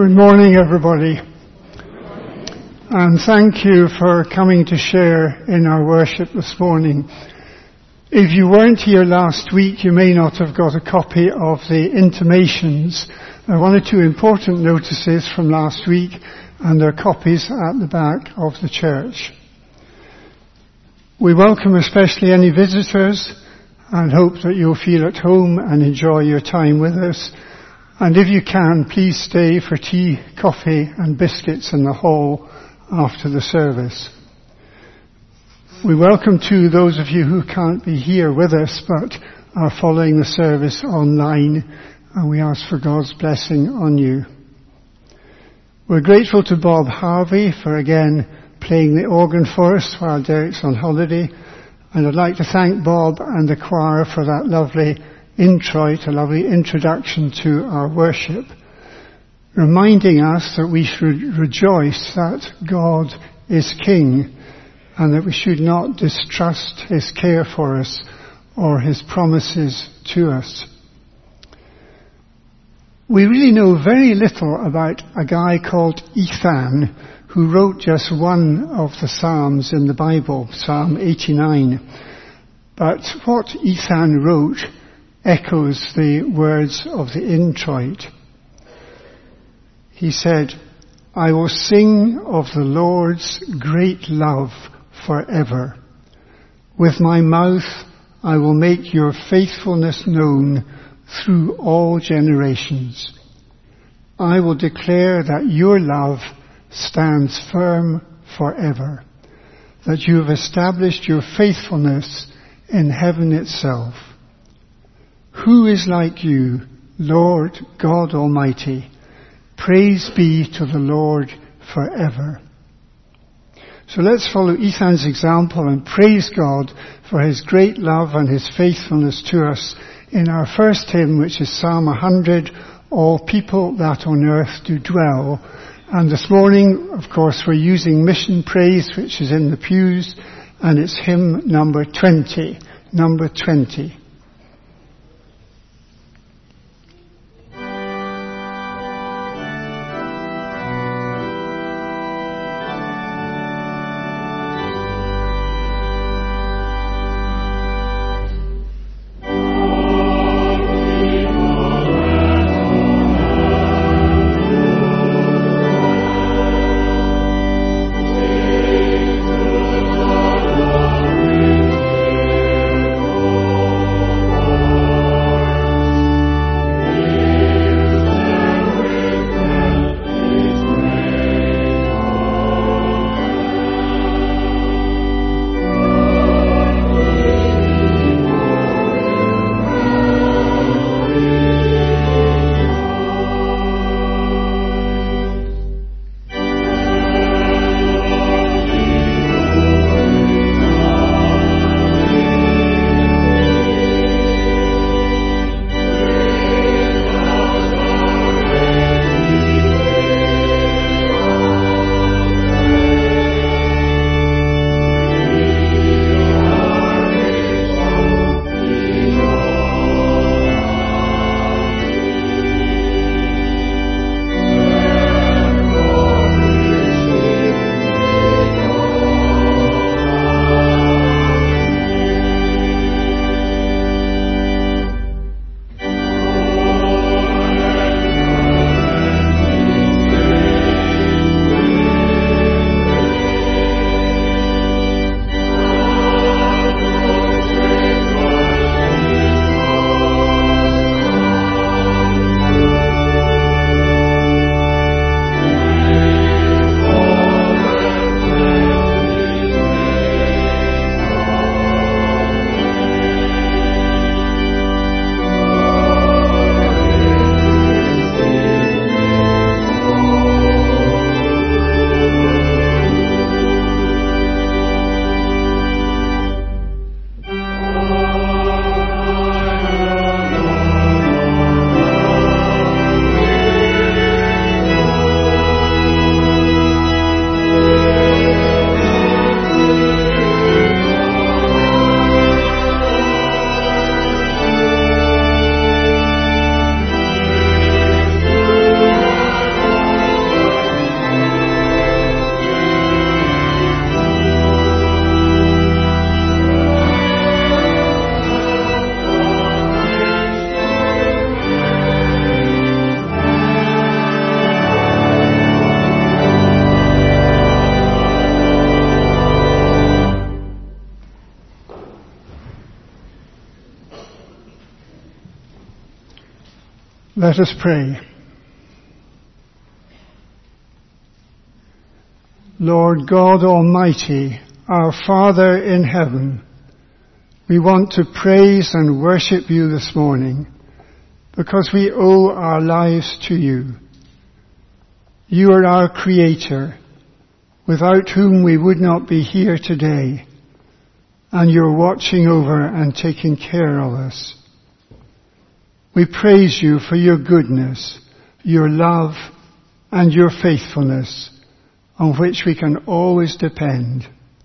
Good morning, everybody. And thank you for coming to share in our worship this morning. If you weren't here last week, you may not have got a copy of the intimations. One or two important notices from last week, and there are copies at the back of the church. We welcome especially any visitors and hope that you'll feel at home and enjoy your time with us. And if you can, please stay for tea, coffee and biscuits in the hall after the service. We welcome too those of you who can't be here with us but are following the service online, and we ask for God's blessing on you. We're grateful to Bob Harvey for again playing the organ for us while Derek's on holiday, and I'd like to thank Bob and the choir for that lovely introit, a lovely introduction to our worship, reminding us that we should rejoice that God is King and that we should not distrust His care for us or His promises to us. We really know very little about a guy called Ethan who wrote just one of the Psalms in the Bible, Psalm 89. But what Ethan wrote echoes the words of the introit. He said, "I will sing of the Lord's great love forever. With my mouth I will make your faithfulness known through all generations. I will declare that your love stands firm forever, that you have established your faithfulness in heaven itself. Who is like you, Lord God Almighty? Praise be to the Lord forever." So let's follow Ethan's example and praise God for His great love and His faithfulness to us in our first hymn, which is Psalm 100, "All people that on earth do dwell." And this morning, of course, we're using Mission Praise, which is in the pews, and it's hymn number 20. Number 20. Let us pray. Lord God Almighty, our Father in heaven, we want to praise and worship you this morning because we owe our lives to you. You are our Creator, without whom we would not be here today, and you're watching over and taking care of us. We praise you for your goodness, your love, and your faithfulness, on which we can always depend.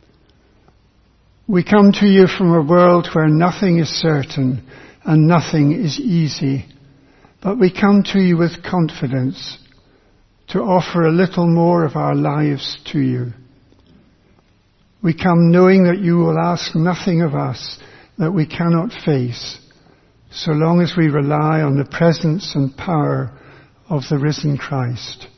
We come to you from a world where nothing is certain and nothing is easy, but we come to you with confidence to offer a little more of our lives to you. We come knowing that you will ask nothing of us that we cannot face, so long as we rely on the presence and power of the risen Christ.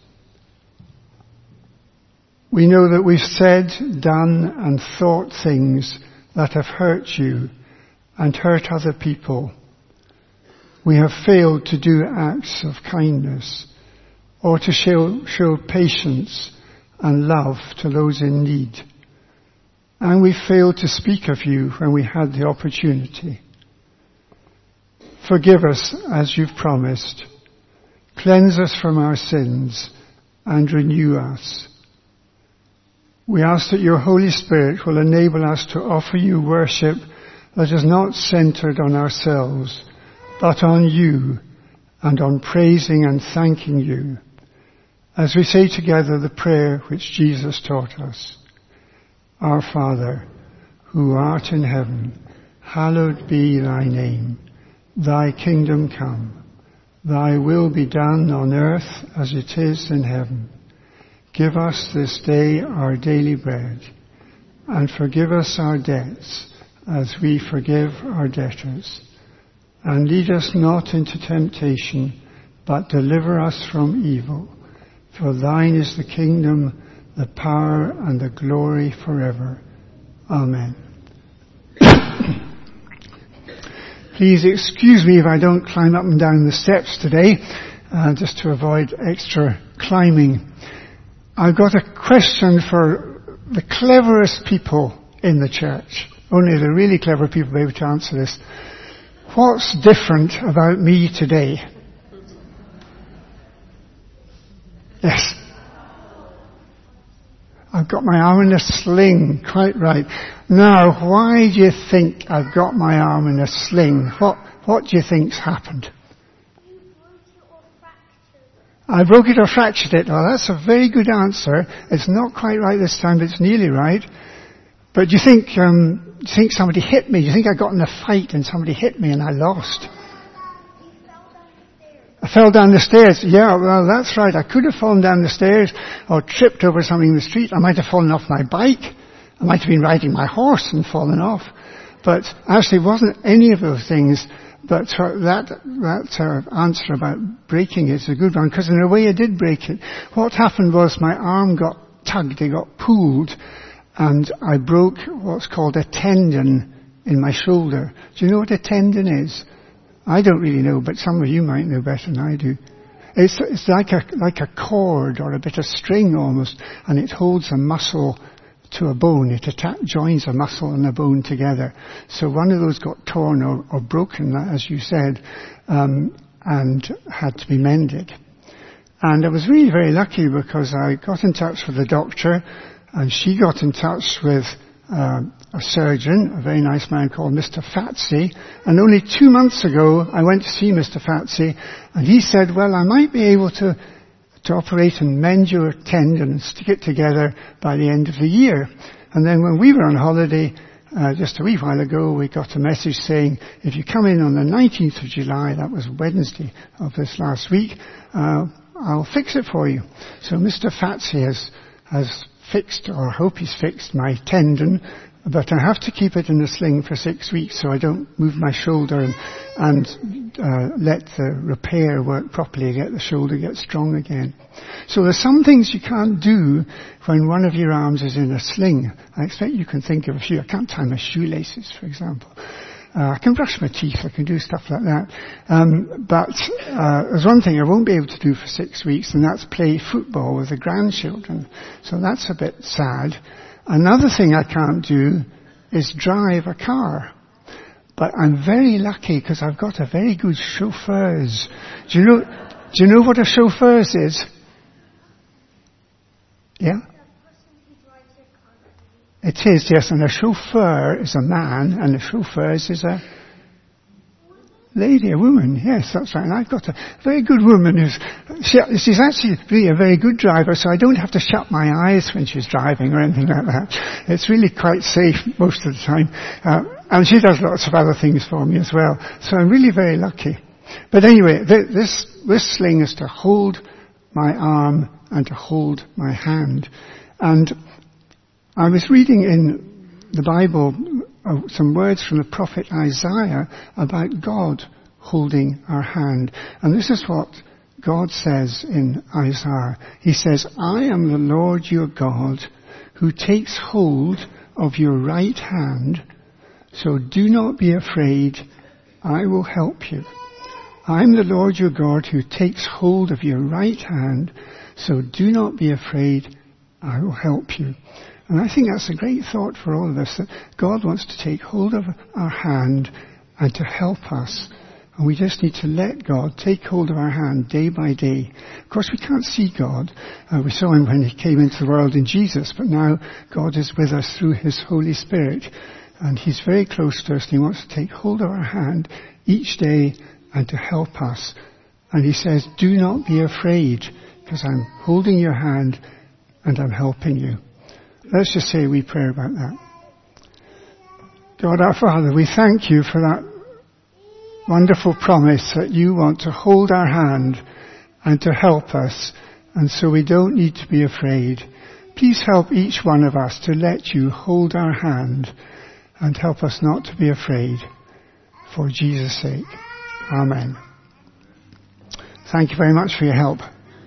We know that we've said, done, and thought things that have hurt you and hurt other people. We have failed to do acts of kindness or to show patience and love to those in need. And we failed to speak of you when we had the opportunity. Forgive us as you've promised. Cleanse us from our sins and renew us. We ask that your Holy Spirit will enable us to offer you worship that is not centered on ourselves, but on you and on praising and thanking you, as we say together the prayer which Jesus taught us. Our Father, who art in heaven, hallowed be thy name. Thy kingdom come. Thy will be done on earth as it is in heaven. Give us this day our daily bread, and forgive us our debts as we forgive our debtors. And lead us not into temptation, but deliver us from evil. For thine is the kingdom, the power, and the glory forever. Amen. Please excuse me if I don't climb up and down the steps today, just to avoid extra climbing. I've got a question for the cleverest people in the church. Only the really clever people will be able to answer this. What's different about me today? Yes. I've got my arm in a sling, quite right. Now, why do you think I've got my arm in a sling? What do you think's happened? I broke it or fractured it. Well, that's a very good answer. It's not quite right this time, but it's nearly right. But do you think somebody hit me? Do you think I got in a fight and somebody hit me and I lost? I fell down the stairs. Yeah, well, that's right. I could have fallen down the stairs or tripped over something in the street. I might have fallen off my bike. I might have been riding my horse and fallen off. But actually it wasn't any of those things. But that answer about breaking it is a good one, because in a way I did break it. What happened was my arm got tugged, it got pulled, and I broke what's called a tendon in my shoulder. Do you know what a tendon is? I don't really know, but some of you might know better than I do. It's like a cord or a bit of string almost, and it holds a muscle to a bone. It joins a muscle and a bone together. So one of those got torn or broken, as you said, and had to be mended. And I was really very lucky because I got in touch with the doctor, and she got in touch with a surgeon, a very nice man called Mr. Fatsey. And only 2 months ago, I went to see Mr. Fatsey, and he said, well, I might be able to operate and mend your tendon and stick it together by the end of the year. And then when we were on holiday, just a wee while ago, we got a message saying, if you come in on the 19th of July, that was Wednesday of this last week, I'll fix it for you. So Mr. Fatsey has fixed, or I hope he's fixed, my tendon, but I have to keep it in a sling for 6 weeks so I don't move my shoulder and let the repair work properly, get the shoulder get strong again. So there's some things you can't do when one of your arms is in a sling. I expect you can think of a few. I can't tie my shoelaces, for example. I can brush my teeth, I can do stuff like that. But there's one thing I won't be able to do for 6 weeks, and that's play football with the grandchildren. So that's a bit sad. Another thing I can't do is drive a car. But I'm very lucky because I've got a very good chauffeurs. Do you know what a chauffeurs is? Yeah? It is, yes, and a chauffeur is a man, and a chauffeurs is a lady, a woman. Yes, that's right. And I've got a very good woman she's actually really a very good driver, so I don't have to shut my eyes when she's driving or anything like that. It's really quite safe most of the time. And she does lots of other things for me as well. So I'm really very lucky. But anyway, this sling is to hold my arm and to hold my hand. And I was reading in the Bible some words from the prophet Isaiah about God holding our hand. And this is what God says in Isaiah. He says, I am the Lord your God who takes hold of your right hand, so do not be afraid, I will help you. I am the Lord your God who takes hold of your right hand, so do not be afraid, I will help you. And I think that's a great thought for all of us, that God wants to take hold of our hand and to help us. And we just need to let God take hold of our hand day by day. Of course, we can't see God. We saw him when he came into the world in Jesus, but now God is with us through his Holy Spirit. And he's very close to us, and he wants to take hold of our hand each day and to help us. And he says, do not be afraid, because I'm holding your hand and I'm helping you. Let's just say a wee prayer about that. God our Father, we thank you for that wonderful promise that you want to hold our hand and to help us, and so we don't need to be afraid. Please help each one of us to let you hold our hand and help us not to be afraid, for Jesus' sake. Amen. Thank you very much for your help.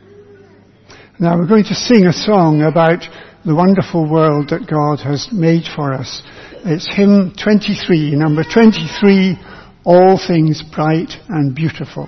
Now we're going to sing a song about the wonderful world that God has made for us. It's hymn 23, number 23, All Things Bright and Beautiful.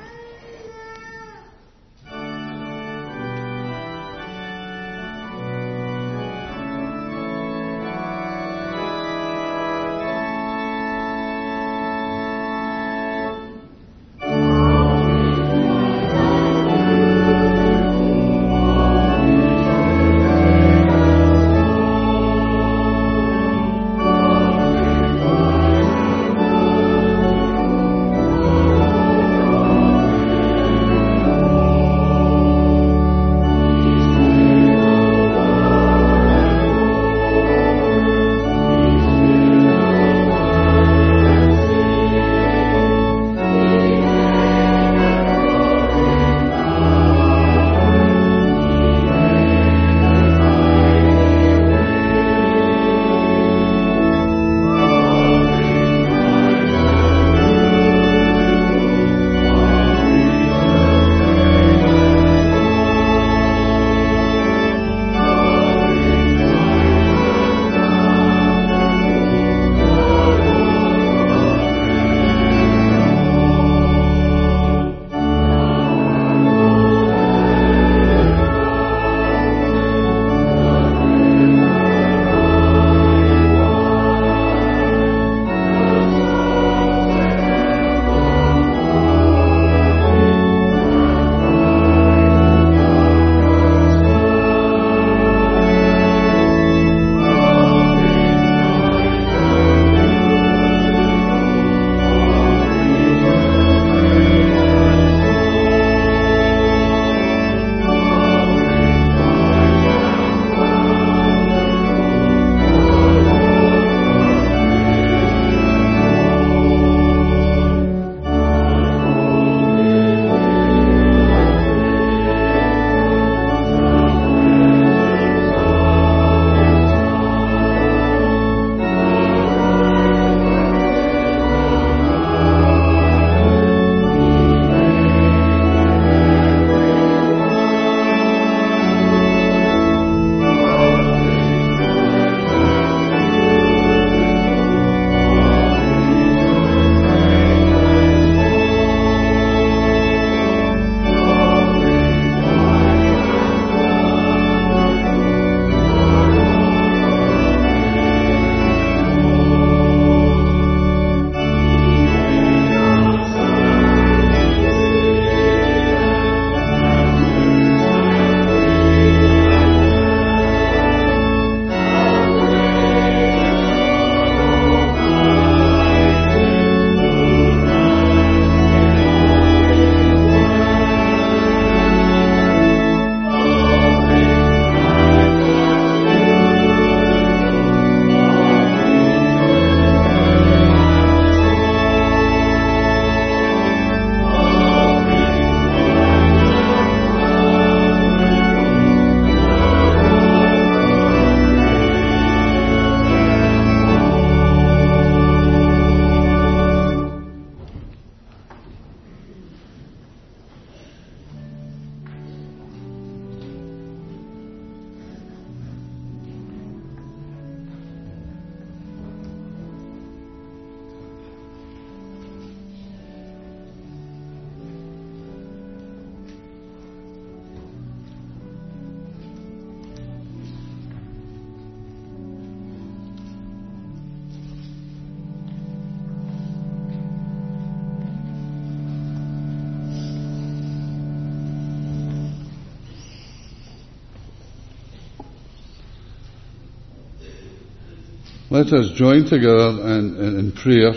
Let us join together in prayer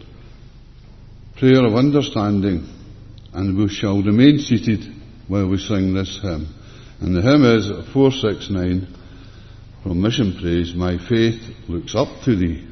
of understanding, and we shall remain seated while we sing this hymn. And the hymn is 469 from Mission Praise, My Faith Looks Up to Thee.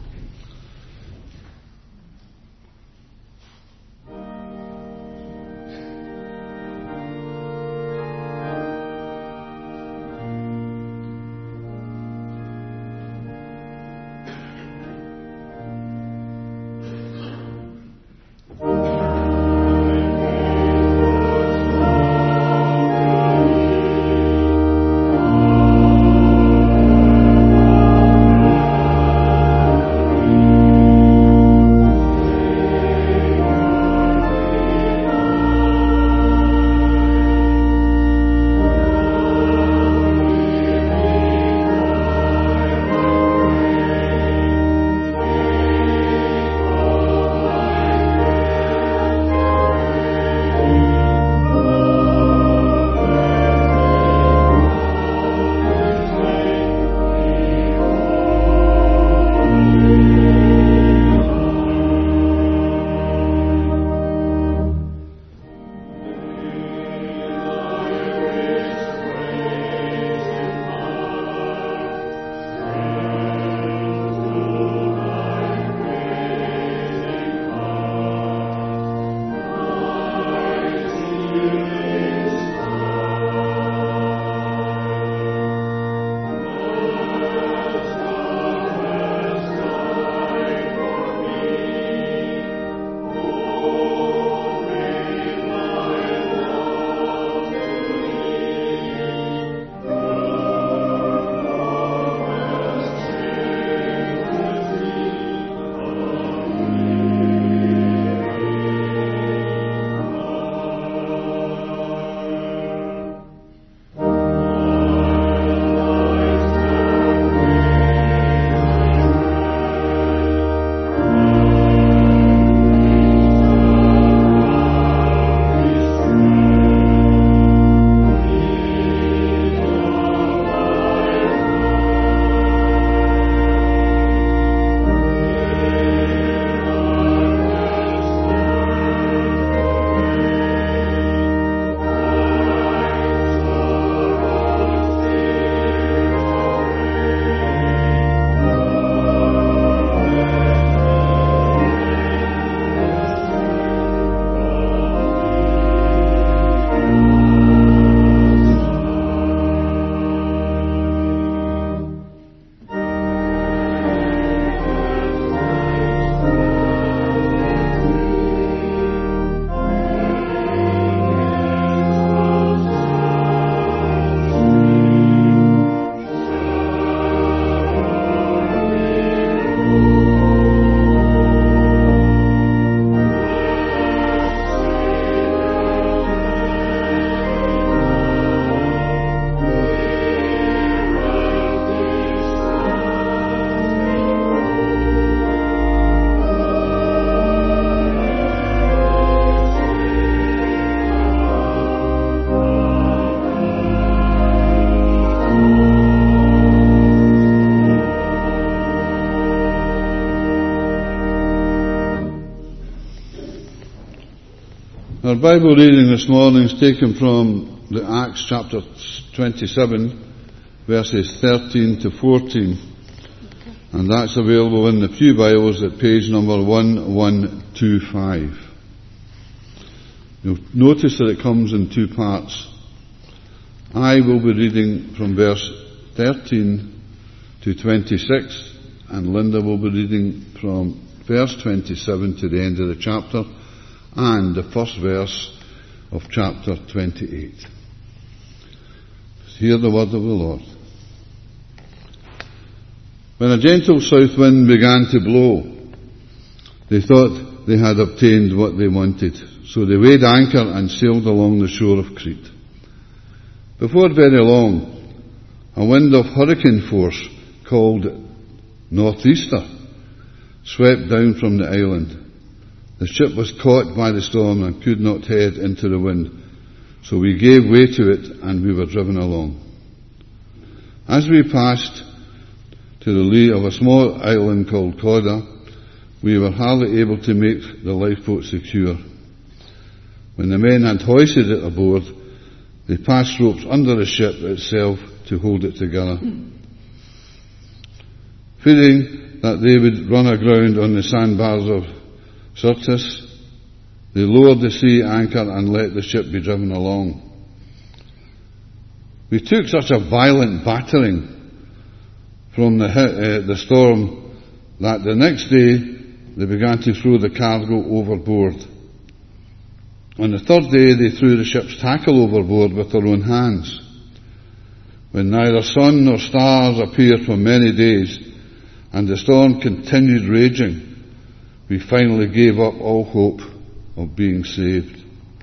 Our Bible reading this morning is taken from the Acts chapter 27, verses 13 to 14. And that's available in the Pew Bibles at page number 1125. You'll notice that it comes in two parts. I will be reading from verse 13 to 26, and Linda will be reading from verse 27 to the end of the chapter, and the first verse of chapter 28. Hear the word of the Lord. When a gentle south wind began to blow, they thought they had obtained what they wanted, so they weighed anchor and sailed along the shore of Crete. Before very long, a wind of hurricane force called northeaster swept down from the island. The ship was caught by the storm and could not head into the wind, so we gave way to it and we were driven along. As we passed to the lee of a small island called Cauda, we were hardly able to make the lifeboat secure. When the men had hoisted it aboard, they passed ropes under the ship itself to hold it together. Fearing that they would run aground on the sandbars of Syrtis, they lowered the sea anchor and let the ship be driven along. We took such a violent battering from the storm that the next day they began to throw the cargo overboard. On the third day they threw the ship's tackle overboard with their own hands. When neither sun nor stars appeared for many days, and the storm continued raging, we finally gave up all hope of being saved.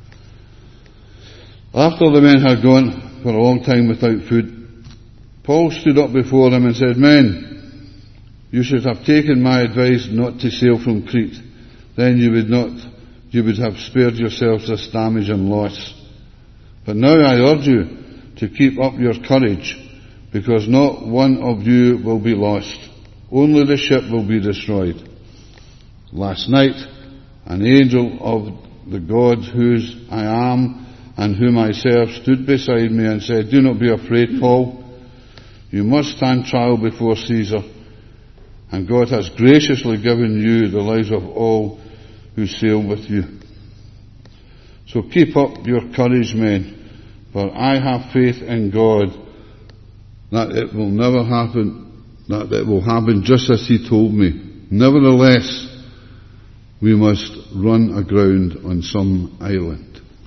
After the men had gone for a long time without food, Paul stood up before them and said, "Men, you should have taken my advice not to sail from Crete. Then you would have spared yourselves this damage and loss. But now I urge you to keep up your courage, because not one of you will be lost. Only the ship will be destroyed." Last night, an angel of the God whose I am and whom I serve stood beside me and said, "Do not be afraid, Paul. You must stand trial before Caesar, and God has graciously given you the lives of all who sail with you. So keep up your courage, men, for I have faith in God that it will never happen, that it will happen just as he told me. Nevertheless, we must run aground on some island."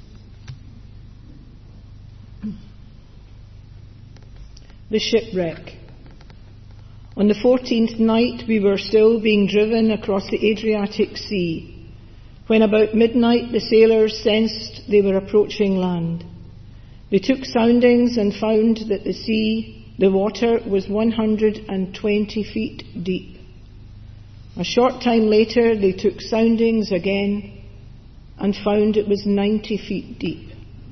The shipwreck. On the 14th night we were still being driven across the Adriatic Sea, when about midnight the sailors sensed they were approaching land. They took soundings and found that the water was 120 feet deep. A short time later they took soundings again and found it was 90 feet deep.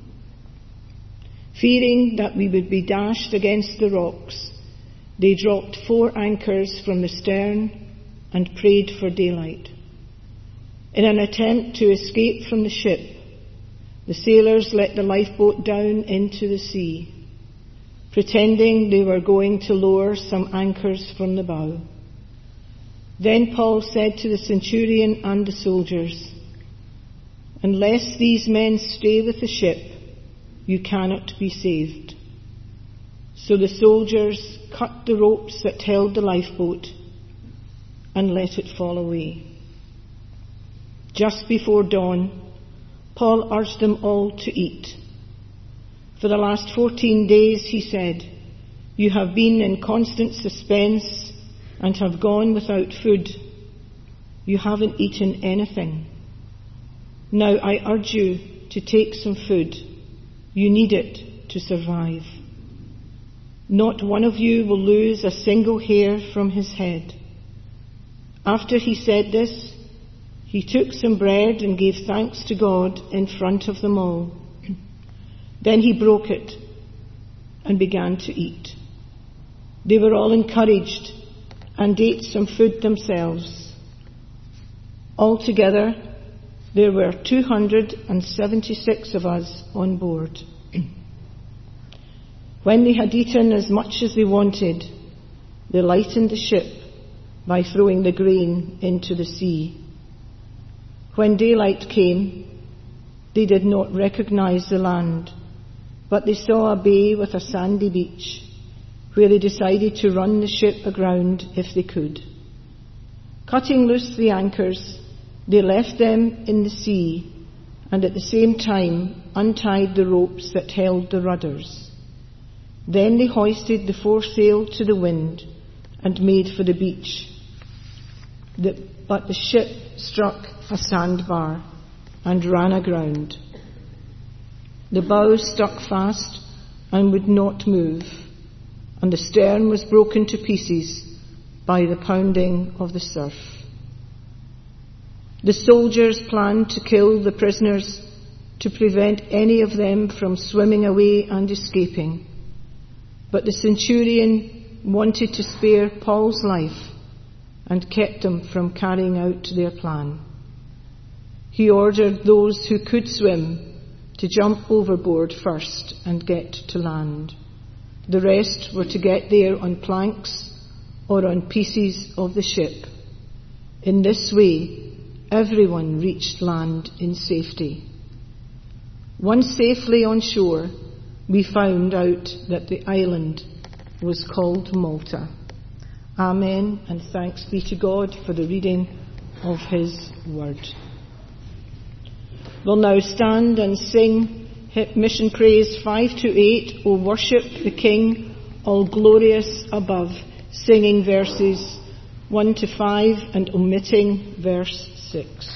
Fearing that we would be dashed against the rocks, they dropped 4 anchors from the stern and prayed for daylight. In an attempt to escape from the ship, the sailors let the lifeboat down into the sea, pretending they were going to lower some anchors from the bow. Then Paul said to the centurion and the soldiers, "Unless these men stay with the ship, you cannot be saved." So the soldiers cut the ropes that held the lifeboat and let it fall away. Just before dawn, Paul urged them all to eat. For the last 14 days, he said, "You have been in constant suspense and have gone without food. You haven't eaten anything. Now I urge you to take some food. You need it to survive. Not one of you will lose a single hair from his head." After he said this, he took some bread and gave thanks to God in front of them all. Then he broke it and began to eat. They were all encouraged and ate some food themselves. Altogether, there were 276 of us on board. When they had eaten as much as they wanted, they lightened the ship by throwing the grain into the sea. When daylight came, they did not recognize the land, but they saw a bay with a sandy beach, where they decided to run the ship aground if they could. Cutting loose the anchors, they left them in the sea and at the same time untied the ropes that held the rudders. Then they hoisted the foresail to the wind and made for the beach. But the ship struck a sandbar and ran aground. The bow stuck fast and would not move, and the stern was broken to pieces by the pounding of the surf. The soldiers planned to kill the prisoners to prevent any of them from swimming away and escaping. But the centurion wanted to spare Paul's life and kept him from carrying out their plan. He ordered those who could swim to jump overboard first and get to land. The rest were to get there on planks or on pieces of the ship. In this way, everyone reached land in safety. Once safely on shore, we found out that the island was called Malta. Amen, and thanks be to God for the reading of His word. We'll now stand and sing Mission Praise 5 to 8, O worship the King, all glorious above, singing verses 1 to 5 and omitting verse 6.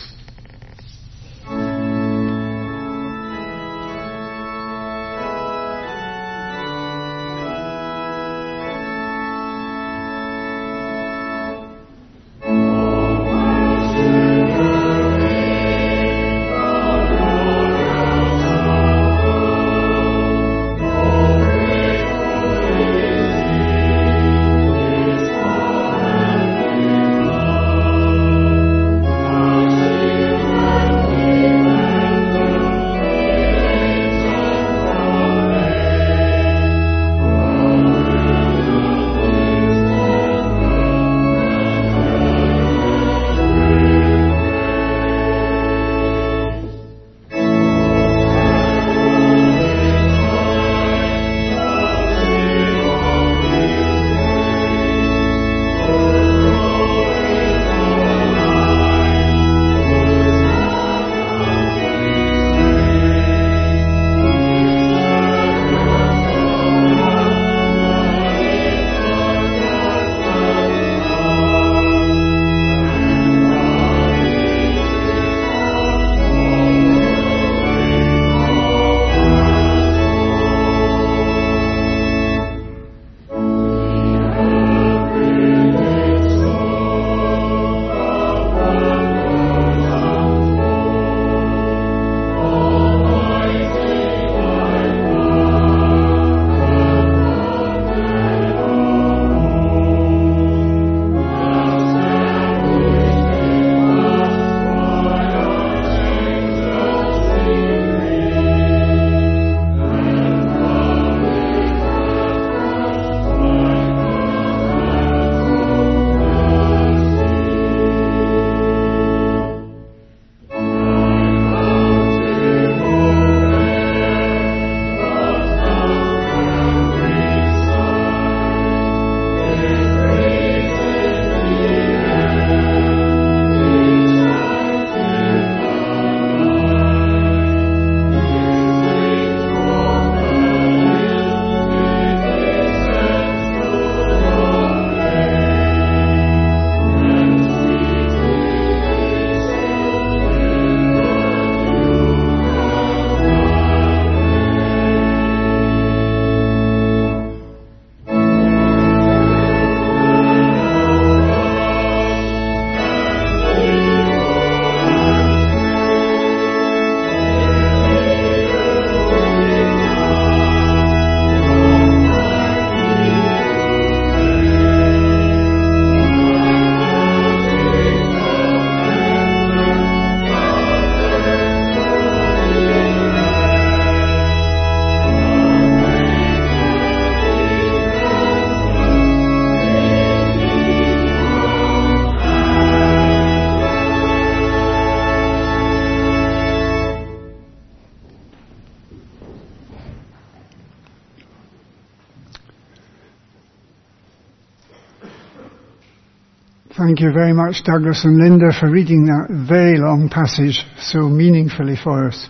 Thank you very much, Douglas and Linda, for reading that very long passage so meaningfully for us.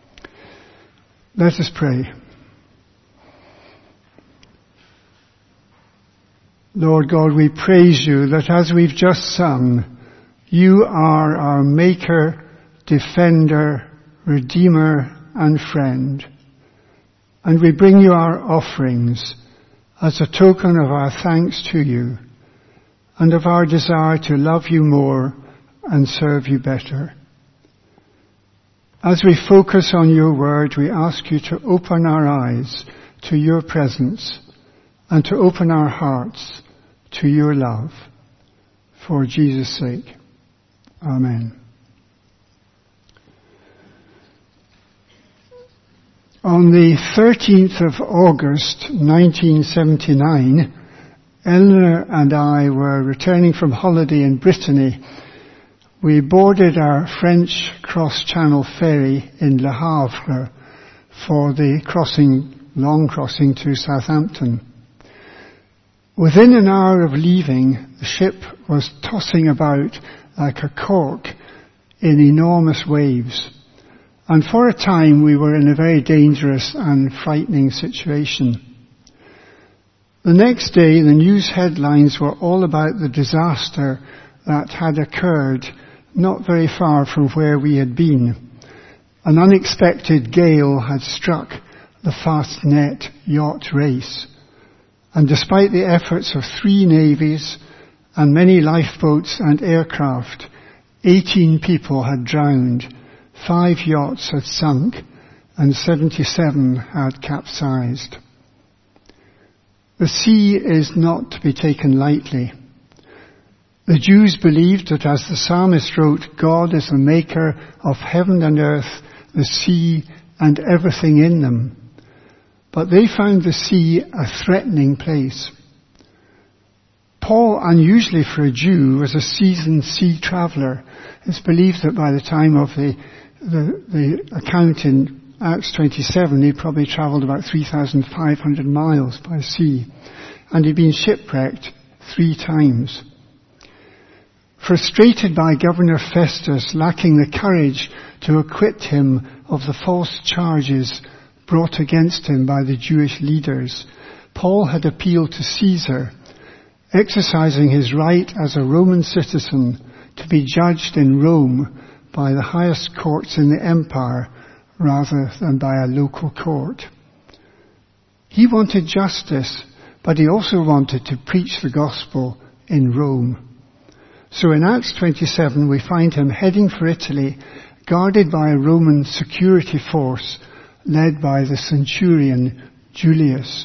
Let us pray. Lord God, we praise you that as we've just sung, you are our Maker, Defender, Redeemer and Friend. And we bring you our offerings as a token of our thanks to you and of our desire to love you more and serve you better. As we focus on your word, we ask you to open our eyes to your presence and to open our hearts to your love. For Jesus' sake. Amen. On the 13th of August 1979, Eleanor and I were returning from holiday in Brittany. We boarded our French cross-channel ferry in Le Havre for the long crossing to Southampton. Within an hour of leaving, the ship was tossing about like a cork in enormous waves. And for a time we were in a very dangerous and frightening situation. The next day the news headlines were all about the disaster that had occurred not very far from where we had been. An unexpected gale had struck the Fastnet yacht race. And despite the efforts of 3 navies and many lifeboats and aircraft, 18 people had drowned, 5 yachts had sunk, and 77 had capsized. The sea is not to be taken lightly. The Jews believed that, as the psalmist wrote, God is the maker of heaven and earth, the sea and everything in them. But they found the sea a threatening place. Paul, unusually for a Jew, was a seasoned sea traveller. It's believed that by the time of the account in Acts 27, he'd probably travelled about 3,500 miles by sea. And he'd been shipwrecked 3 times. Frustrated by Governor Festus lacking the courage to acquit him of the false charges brought against him by the Jewish leaders, Paul had appealed to Caesar, exercising his right as a Roman citizen to be judged in Rome by the highest courts in the empire rather than by a local court. He wanted justice, but he also wanted to preach the gospel in Rome. So in Acts 27 we find him heading for Italy, guarded by a Roman security force led by the centurion Julius.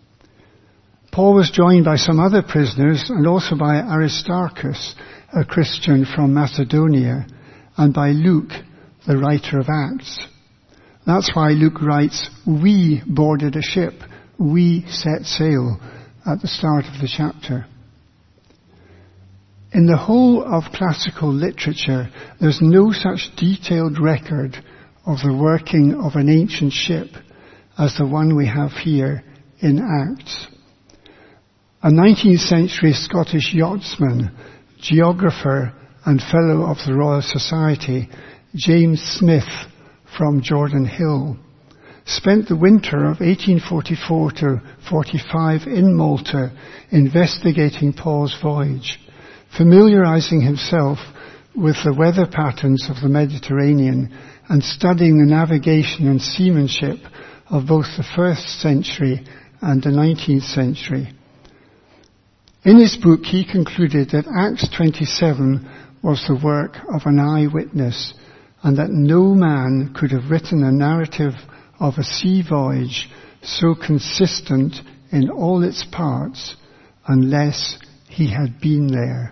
Paul was joined by some other prisoners and also by Aristarchus, a Christian from Macedonia, and by Luke, the writer of Acts. That's why Luke writes, "We boarded a ship, we set sail," at the start of the chapter. In the whole of classical literature, there's no such detailed record of the working of an ancient ship as the one we have here in Acts. A 19th century Scottish yachtsman, geographer and fellow of the Royal Society, James Smith from Jordan Hill, spent the winter of 1844 to 45 in Malta investigating Paul's voyage, familiarizing himself with the weather patterns of the Mediterranean and studying the navigation and seamanship of both the 1st century and the 19th century. In his book, he concluded that Acts 27 was the work of an eyewitness and that no man could have written a narrative of a sea voyage so consistent in all its parts unless he had been there.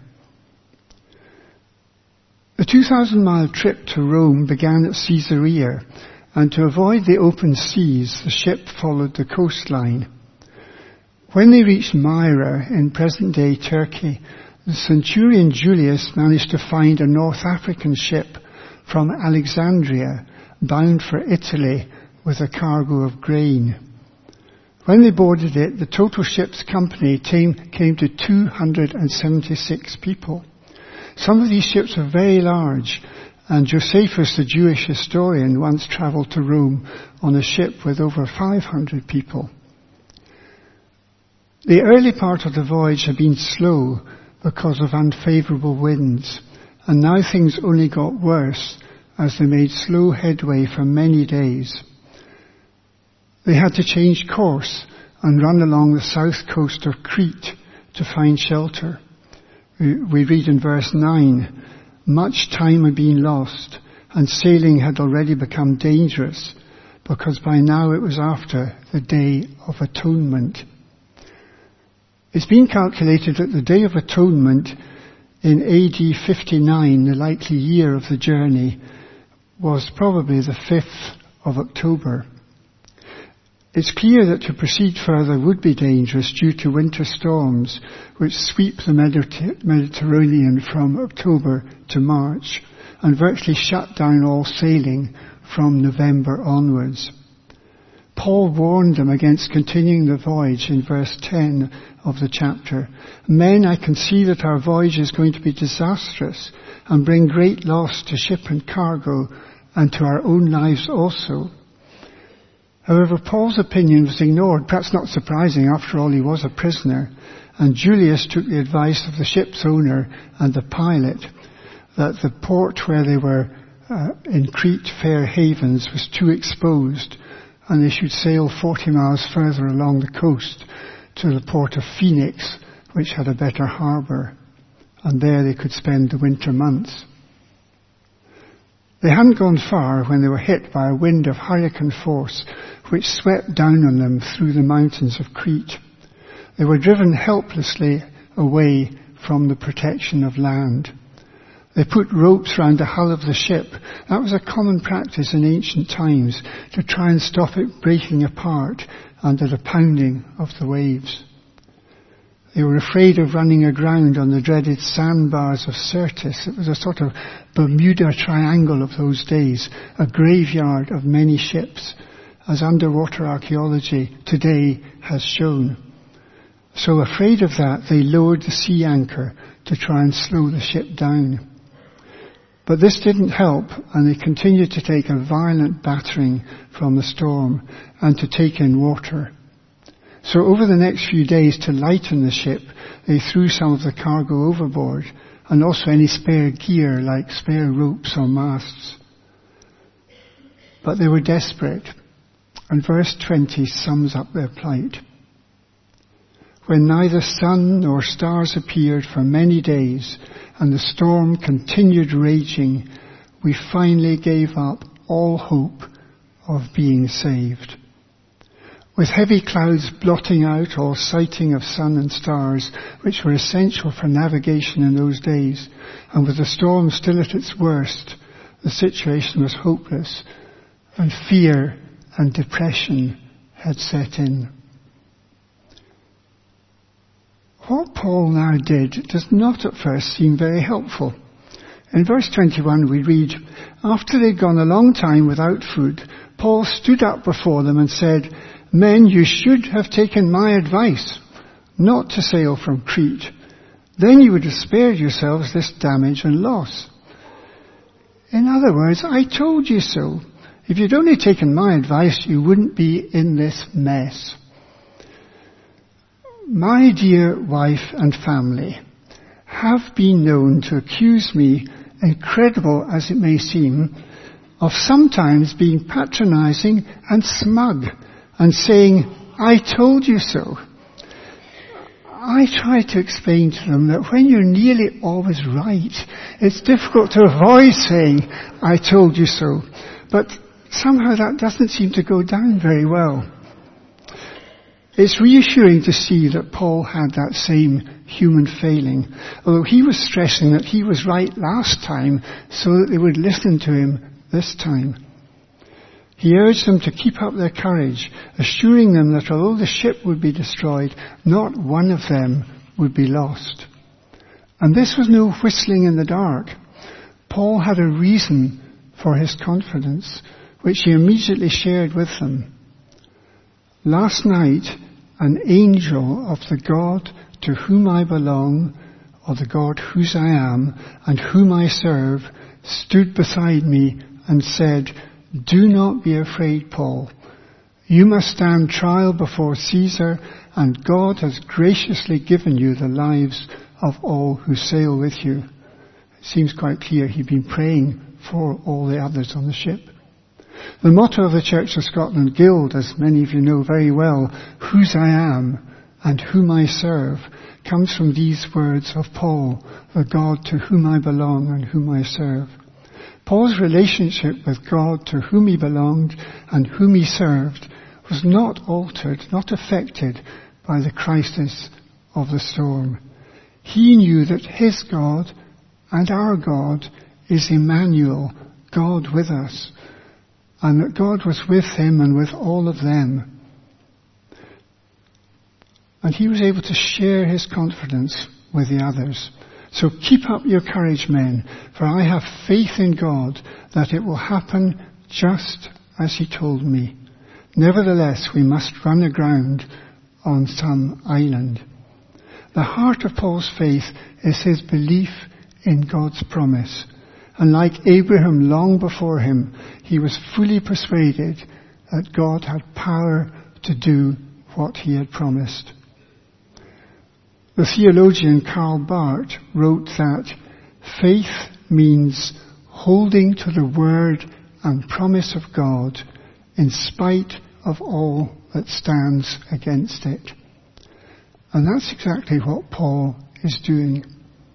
The 2,000-mile trip to Rome began at Caesarea, and to avoid the open seas, the ship followed the coastline. When they reached Myra in present-day Turkey, the centurion Julius managed to find a North African ship from Alexandria bound for Italy with a cargo of grain. When they boarded it, the total ship's company came to 276 people. Some of these ships were very large, and Josephus, the Jewish historian, once travelled to Rome on a ship with over 500 people. The early part of the voyage had been slow because of unfavourable winds, and now things only got worse as they made slow headway for many days. They had to change course and run along the south coast of Crete to find shelter. We read in verse 9, "Much time had been lost, and sailing had already become dangerous, because by now it was after the Day of Atonement." It's been calculated that the Day of Atonement in AD 59, the likely year of the journey, was probably the 5th of October. It's clear that to proceed further would be dangerous due to winter storms which sweep the Mediterranean from October to March and virtually shut down all sailing from November onwards. Paul warned them against continuing the voyage in verse 10 of the chapter. Men, I can see that our voyage is going to be disastrous and bring great loss to ship and cargo and to our own lives also. However, Paul's opinion was ignored, perhaps not surprising, after all he was a prisoner, and Julius took the advice of the ship's owner and the pilot that the port where they were in Crete, Fair Havens, was too exposed and they should sail 40 miles further along the coast to the port of Phoenix, which had a better harbour, and there they could spend the winter months. They hadn't gone far when they were hit by a wind of hurricane force which swept down on them through the mountains of Crete. They were driven helplessly away from the protection of land. They put ropes round the hull of the ship. That was a common practice in ancient times, to try and stop it breaking apart under the pounding of the waves. They were afraid of running aground on the dreaded sandbars of Syrtis. It was a sort of Bermuda Triangle of those days, a graveyard of many ships, as underwater archaeology today has shown. So afraid of that, they lowered the sea anchor to try and slow the ship down. But this didn't help, and they continued to take a violent battering from the storm and to take in water. So over the next few days, to lighten the ship, they threw some of the cargo overboard, and also any spare gear like spare ropes or masts. But they were desperate, and verse 20 sums up their plight. When neither sun nor stars appeared for many days, and the storm continued raging, we finally gave up all hope of being saved. With heavy clouds blotting out all sighting of sun and stars, which were essential for navigation in those days, and with the storm still at its worst, the situation was hopeless, and fear and depression had set in. What Paul now did does not at first seem very helpful. In verse 21 we read, after they'd gone a long time without food, Paul stood up before them and said, Men, you should have taken my advice, not to sail from Crete. Then you would have spared yourselves this damage and loss. In other words, I told you so. If you'd only taken my advice, you wouldn't be in this mess. My dear wife and family have been known to accuse me, incredible as it may seem, of sometimes being patronizing and smug and saying, I told you so. I try to explain to them that when you're nearly always right, it's difficult to avoid saying, I told you so. But somehow that doesn't seem to go down very well. It's reassuring to see that Paul had that same human failing, although he was stressing that he was right last time so that they would listen to him this time. He urged them to keep up their courage, assuring them that although the ship would be destroyed, not one of them would be lost. And this was no whistling in the dark. Paul had a reason for his confidence, which he immediately shared with them. Last night, an angel of the God to whom I belong, or the God whose I am, and whom I serve, stood beside me and said, Do not be afraid, Paul. You must stand trial before Caesar, and God has graciously given you the lives of all who sail with you. It seems quite clear he'd been praying for all the others on the ship. The motto of the Church of Scotland Guild, as many of you know very well, whose I am and whom I serve, comes from these words of Paul, the God to whom I belong and whom I serve. Paul's relationship with God to whom he belonged and whom he served was not altered, not affected by the crisis of the storm. He knew that his God and our God is Emmanuel, God with us, and that God was with him and with all of them. And he was able to share his confidence with the others. So keep up your courage, men, for I have faith in God that it will happen just as he told me. Nevertheless, we must run aground on some island. The heart of Paul's faith is his belief in God's promise. And like Abraham long before him, he was fully persuaded that God had power to do what he had promised. The theologian Karl Barth wrote that faith means holding to the word and promise of God in spite of all that stands against it. And that's exactly what Paul is doing.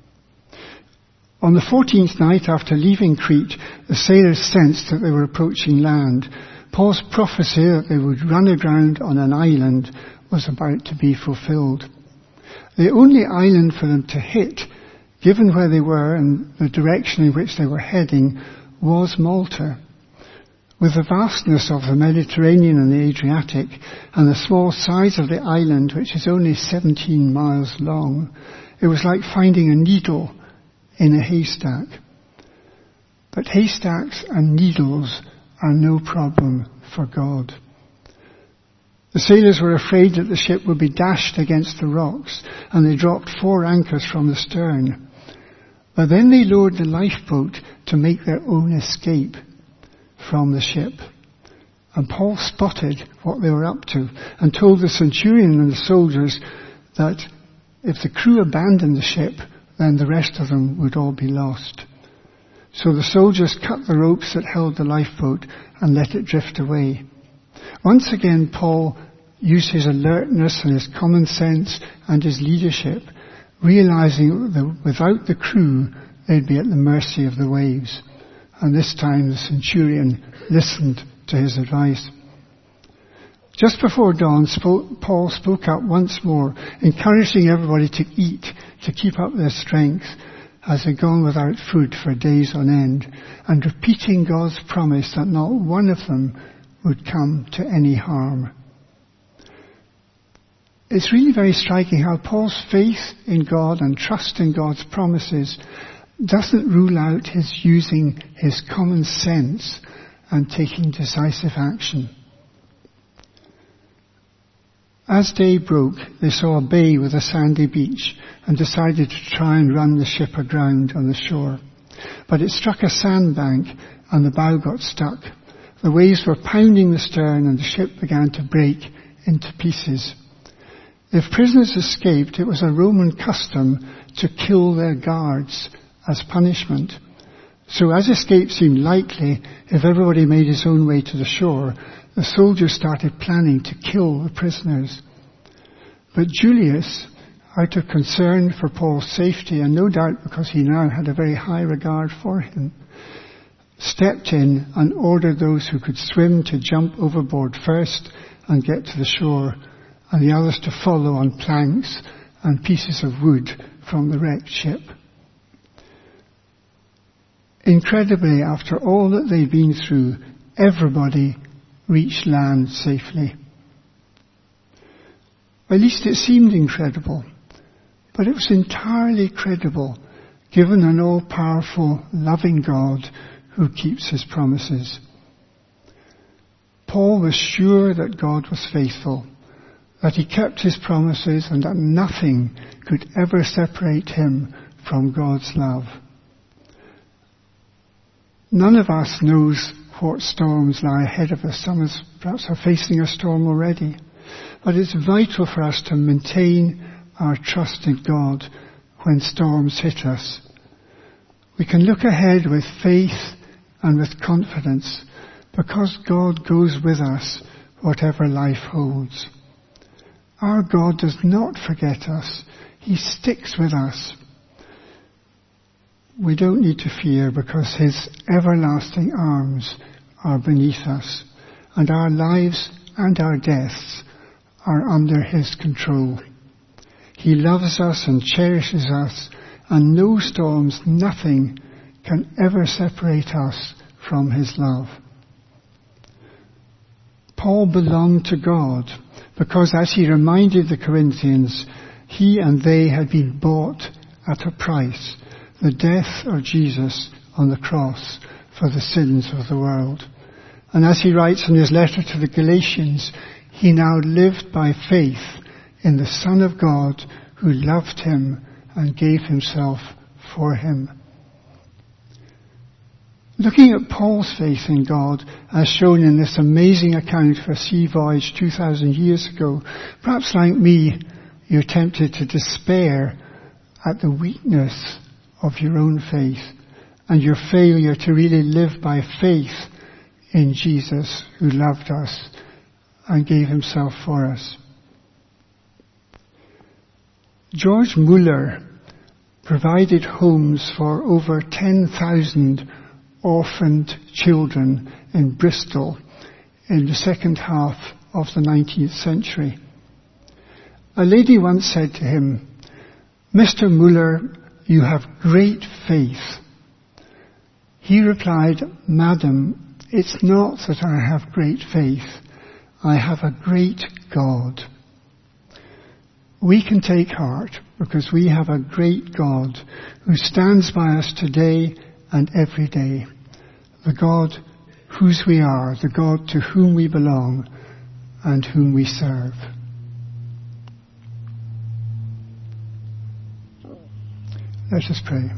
On the 14th night after leaving Crete, the sailors sensed that they were approaching land. Paul's prophecy that they would run aground on an island was about to be fulfilled. The only island for them to hit, given where they were and the direction in which they were heading, was Malta. With the vastness of the Mediterranean and the Adriatic and the small size of the island, which is only 17 miles long, it was like finding a needle in a haystack. But haystacks and needles are no problem for God. The sailors were afraid that the ship would be dashed against the rocks, and they dropped 4 anchors from the stern. But then they lowered the lifeboat to make their own escape from the ship. And Paul spotted what they were up to and told the centurion and the soldiers that if the crew abandoned the ship, then the rest of them would all be lost. So the soldiers cut the ropes that held the lifeboat and let it drift away. Once again, Paul used his alertness and his common sense and his leadership, realizing that without the crew, they'd be at the mercy of the waves. And this time the centurion listened to his advice. Just before dawn, Paul spoke up once more, encouraging everybody to eat, to keep up their strength, as they'd gone without food for days on end, and repeating God's promise that not one of them would come to any harm. It's really very striking how Paul's faith in God and trust in God's promises doesn't rule out his using his common sense and taking decisive action. As day broke, they saw a bay with a sandy beach and decided to try and run the ship aground on the shore. But it struck a sandbank and the bow got stuck. The waves were pounding the stern and the ship began to break into pieces. If prisoners escaped, it was a Roman custom to kill their guards as punishment. So as escape seemed likely, if everybody made his own way to the shore, the soldiers started planning to kill the prisoners. But Julius, out of concern for Paul's safety, and no doubt because he now had a very high regard for him, stepped in and ordered those who could swim to jump overboard first and get to the shore, and the others to follow on planks and pieces of wood from the wrecked ship. Incredibly, after all that they'd been through, everybody reached land safely. At least it seemed incredible, but it was entirely credible given an all-powerful, loving God who keeps his promises. Paul was sure that God was faithful, that he kept his promises and that nothing could ever separate him from God's love. None of us knows what storms lie ahead of us. Some of us perhaps are facing a storm already. But it's vital for us to maintain our trust in God when storms hit us. We can look ahead with faith and with confidence because God goes with us whatever life holds. Our God does not forget us. He sticks with us. We don't need to fear because his everlasting arms are beneath us, and our lives and our deaths are under his control. He loves us and cherishes us, and no storms, nothing can ever separate us from his love. Paul belonged to God because, as he reminded the Corinthians, he and they had been bought at a price, the death of Jesus on the cross for the sins of the world. And as he writes in his letter to the Galatians, he now lived by faith in the Son of God who loved him and gave himself for him. Looking at Paul's faith in God, as shown in this amazing account of a sea voyage 2,000 years ago, perhaps like me, you're tempted to despair at the weakness of your own faith and your failure to really live by faith in Jesus who loved us and gave himself for us. George Muller provided homes for over 10,000 orphaned children in Bristol in the second half of the 19th century. A lady once said to him, "Mr. Muller, you have great faith." He replied, "Madam, it's not that I have great faith. I have a great God." We can take heart because we have a great God who stands by us today and every day. The God whose we are, the God to whom we belong and whom we serve. Let us pray.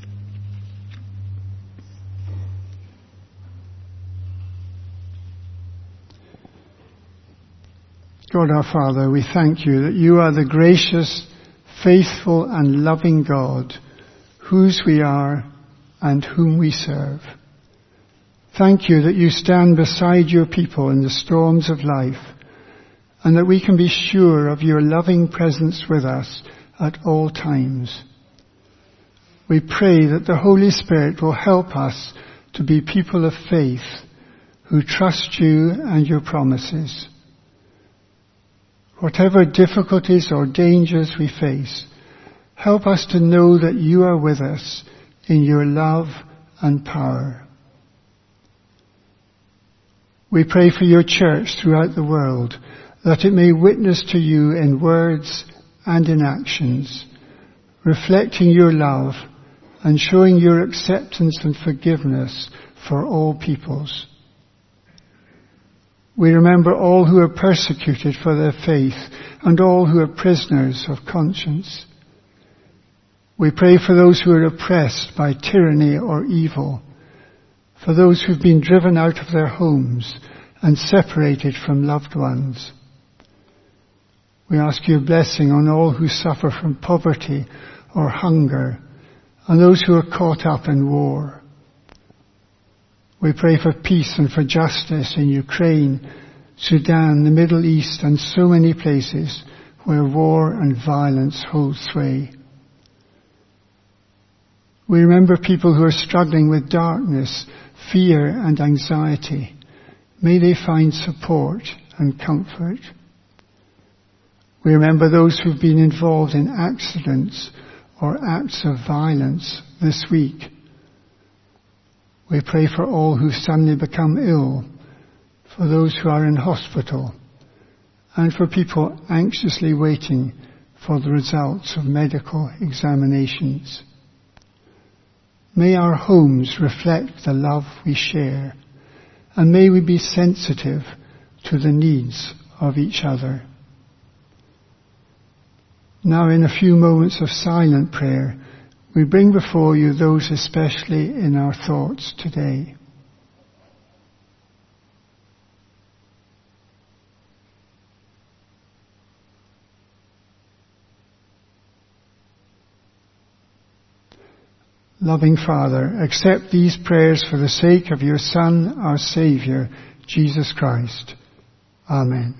God our Father, we thank you that you are the gracious, faithful and loving God, whose we are and whom we serve. Thank you that you stand beside your people in the storms of life, and that we can be sure of your loving presence with us at all times. We pray that the Holy Spirit will help us to be people of faith who trust you and your promises. Whatever difficulties or dangers we face, help us to know that you are with us in your love and power. We pray for your church throughout the world, that it may witness to you in words and in actions, reflecting your love and showing your acceptance and forgiveness for all peoples. We remember all who are persecuted for their faith and all who are prisoners of conscience. We pray for those who are oppressed by tyranny or evil, for those who've been driven out of their homes and separated from loved ones. We ask your blessing on all who suffer from poverty or hunger, and those who are caught up in war. We pray for peace and for justice in Ukraine, Sudan, the Middle East, and so many places where war and violence hold sway. We remember people who are struggling with darkness, fear, and anxiety. May they find support and comfort. We remember those who've been involved in accidents or acts of violence this week. We pray for all who suddenly become ill, for those who are in hospital, and for people anxiously waiting for the results of medical examinations. May our homes reflect the love we share, and may we be sensitive to the needs of each other. Now, in a few moments of silent prayer, we bring before you those especially in our thoughts today. Loving Father, accept these prayers for the sake of your Son, our Saviour, Jesus Christ. Amen.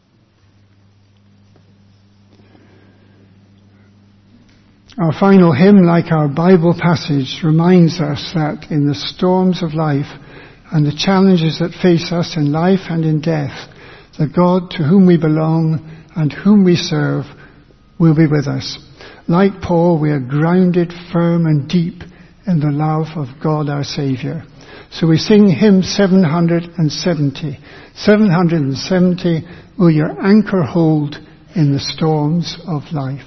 Our final hymn, like our Bible passage, reminds us that in the storms of life and the challenges that face us in life and in death, the God to whom we belong and whom we serve will be with us. Like Paul, we are grounded firm and deep in the love of God our Saviour. So we sing hymn 770. 770, will your anchor hold in the storms of life.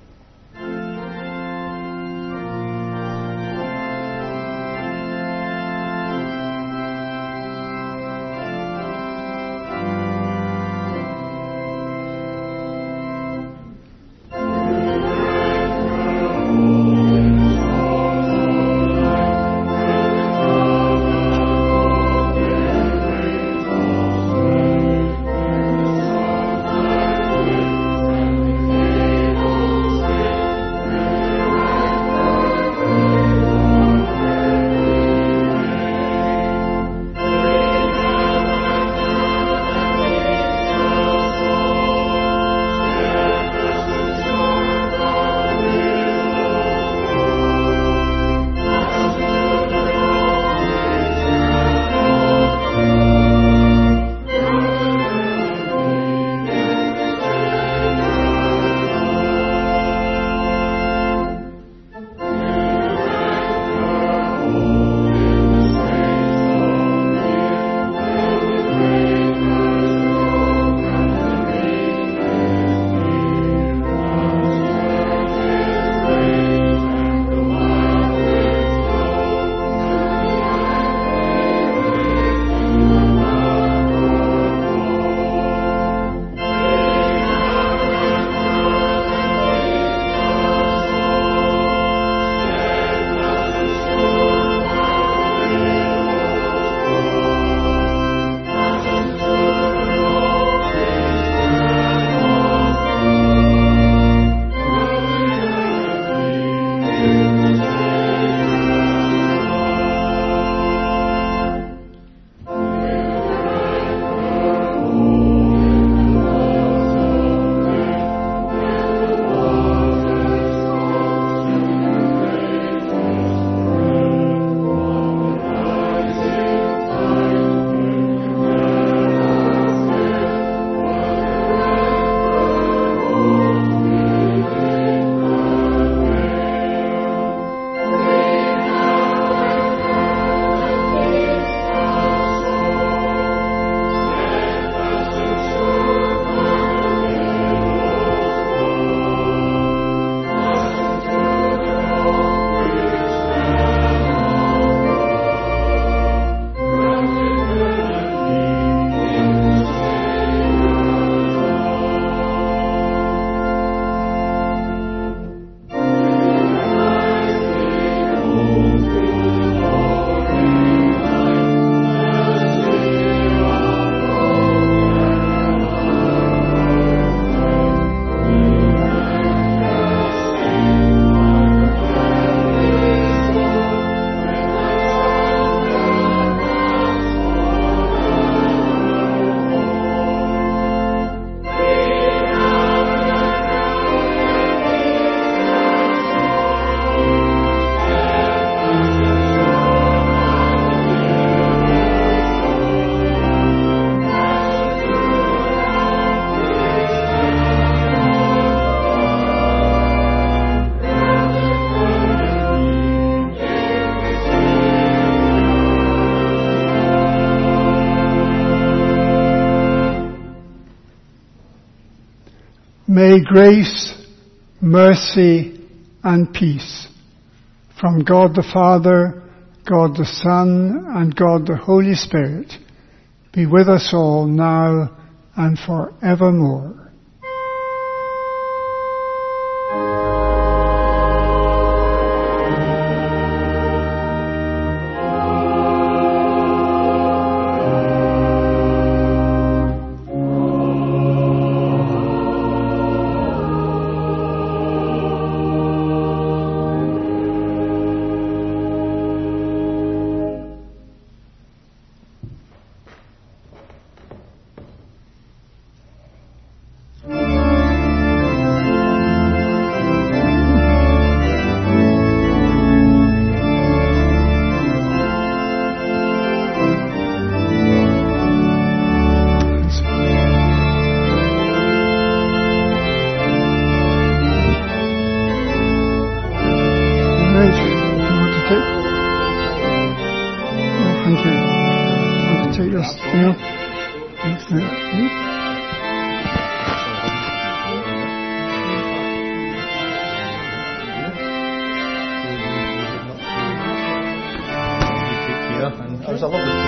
May grace, mercy, and peace from God the Father, God the Son, and God the Holy Spirit be with us all now and forevermore. Neil. Excellent. It was a lovely